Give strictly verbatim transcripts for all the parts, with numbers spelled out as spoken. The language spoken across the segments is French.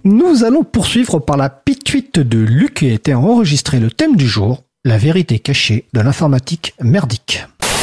Nous allons poursuivre par la pituite de Luc et était enregistré le thème du jour, la vérité cachée de l'informatique merdique.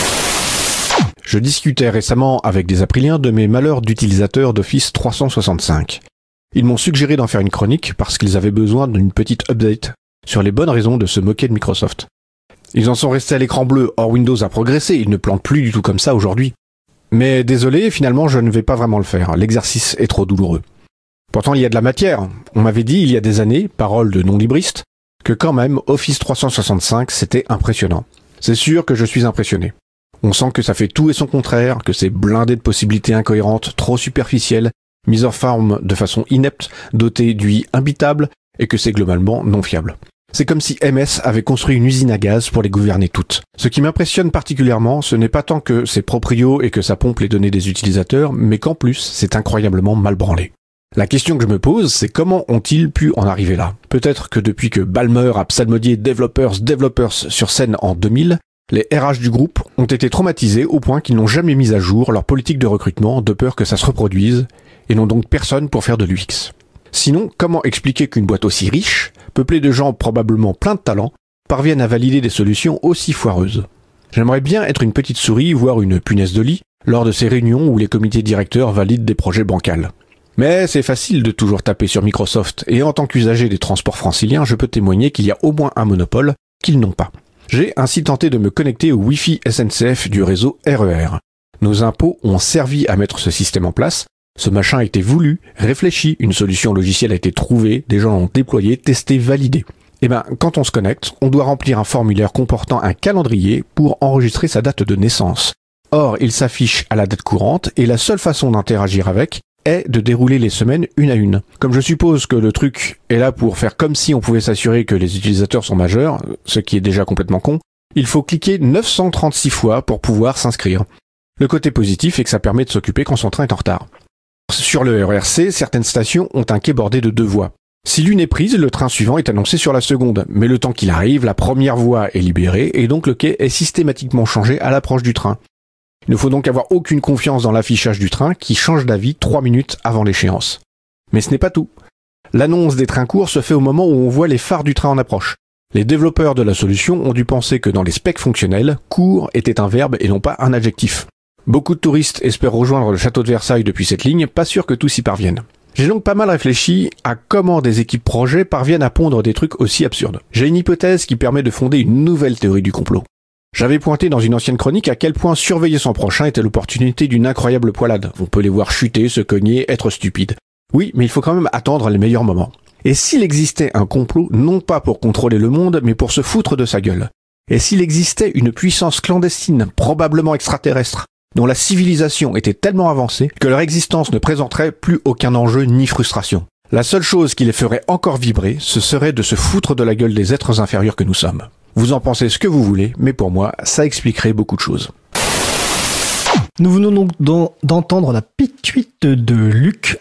Je discutais récemment avec des Apriliens de mes malheurs d'utilisateurs d'Office trois cent soixante-cinq. Ils m'ont suggéré d'en faire une chronique parce qu'ils avaient besoin d'une petite update sur les bonnes raisons de se moquer de Microsoft. Ils en sont restés à l'écran bleu, or Windows a progressé, ils ne plantent plus du tout comme ça aujourd'hui. Mais désolé, finalement je ne vais pas vraiment le faire, l'exercice est trop douloureux. Pourtant il y a de la matière, on m'avait dit il y a des années, parole de non-libriste, que quand même Office trois cent soixante-cinq c'était impressionnant. C'est sûr que je suis impressionné. On sent que ça fait tout et son contraire, que c'est blindé de possibilités incohérentes, trop superficielles, mises en forme de façon inepte, doté d'U I imbitable, et que c'est globalement non fiable. C'est comme si M S avait construit une usine à gaz pour les gouverner toutes. Ce qui m'impressionne particulièrement, ce n'est pas tant que c'est proprio et que ça pompe les données des utilisateurs, mais qu'en plus, c'est incroyablement mal branlé. La question que je me pose, c'est comment ont-ils pu en arriver là? Peut-être que depuis que Ballmer a psalmodié Developers Developers sur scène en deux mille, les R H du groupe ont été traumatisés au point qu'ils n'ont jamais mis à jour leur politique de recrutement de peur que ça se reproduise, et n'ont donc personne pour faire de l'U X. Sinon, comment expliquer qu'une boîte aussi riche, peuplée de gens probablement pleins de talent, parvienne à valider des solutions aussi foireuses? J'aimerais bien être une petite souris, voire une punaise de lit, lors de ces réunions où les comités directeurs valident des projets bancals. Mais c'est facile de toujours taper sur Microsoft, et en tant qu'usager des transports franciliens, je peux témoigner qu'il y a au moins un monopole qu'ils n'ont pas. J'ai ainsi tenté de me connecter au Wi-Fi S N C F du réseau R E R. Nos impôts ont servi à mettre ce système en place. Ce machin a été voulu, réfléchi, une solution logicielle a été trouvée, des gens l'ont déployé, testé, validé. Et ben, quand on se connecte, on doit remplir un formulaire comportant un calendrier pour enregistrer sa date de naissance. Or, il s'affiche à la date courante et la seule façon d'interagir avec est de dérouler les semaines une à une. Comme je suppose que le truc est là pour faire comme si on pouvait s'assurer que les utilisateurs sont majeurs, ce qui est déjà complètement con, il faut cliquer neuf cent trente-six fois pour pouvoir s'inscrire. Le côté positif est que ça permet de s'occuper quand son train est en retard. Sur le R E R C, certaines stations ont un quai bordé de deux voies. Si l'une est prise, le train suivant est annoncé sur la seconde, mais le temps qu'il arrive, la première voie est libérée et donc le quai est systématiquement changé à l'approche du train. Il ne faut donc avoir aucune confiance dans l'affichage du train qui change d'avis trois minutes avant l'échéance. Mais ce n'est pas tout. L'annonce des trains courts se fait au moment où on voit les phares du train en approche. Les développeurs de la solution ont dû penser que dans les specs fonctionnels, court était un verbe et non pas un adjectif. Beaucoup de touristes espèrent rejoindre le château de Versailles depuis cette ligne, pas sûr que tous y parviennent. J'ai donc pas mal réfléchi à comment des équipes projets parviennent à pondre des trucs aussi absurdes. J'ai une hypothèse qui permet de fonder une nouvelle théorie du complot. J'avais pointé dans une ancienne chronique à quel point surveiller son prochain était l'opportunité d'une incroyable poilade. On peut les voir chuter, se cogner, être stupides. Oui, mais il faut quand même attendre les meilleurs moments. Et s'il existait un complot, non pas pour contrôler le monde, mais pour se foutre de sa gueule? Et s'il existait une puissance clandestine, probablement extraterrestre, dont la civilisation était tellement avancée que leur existence ne présenterait plus aucun enjeu ni frustration? La seule chose qui les ferait encore vibrer, ce serait de se foutre de la gueule des êtres inférieurs que nous sommes. Vous en pensez ce que vous voulez, mais pour moi, ça expliquerait beaucoup de choses. Nous venons donc d'entendre la pituite de Luc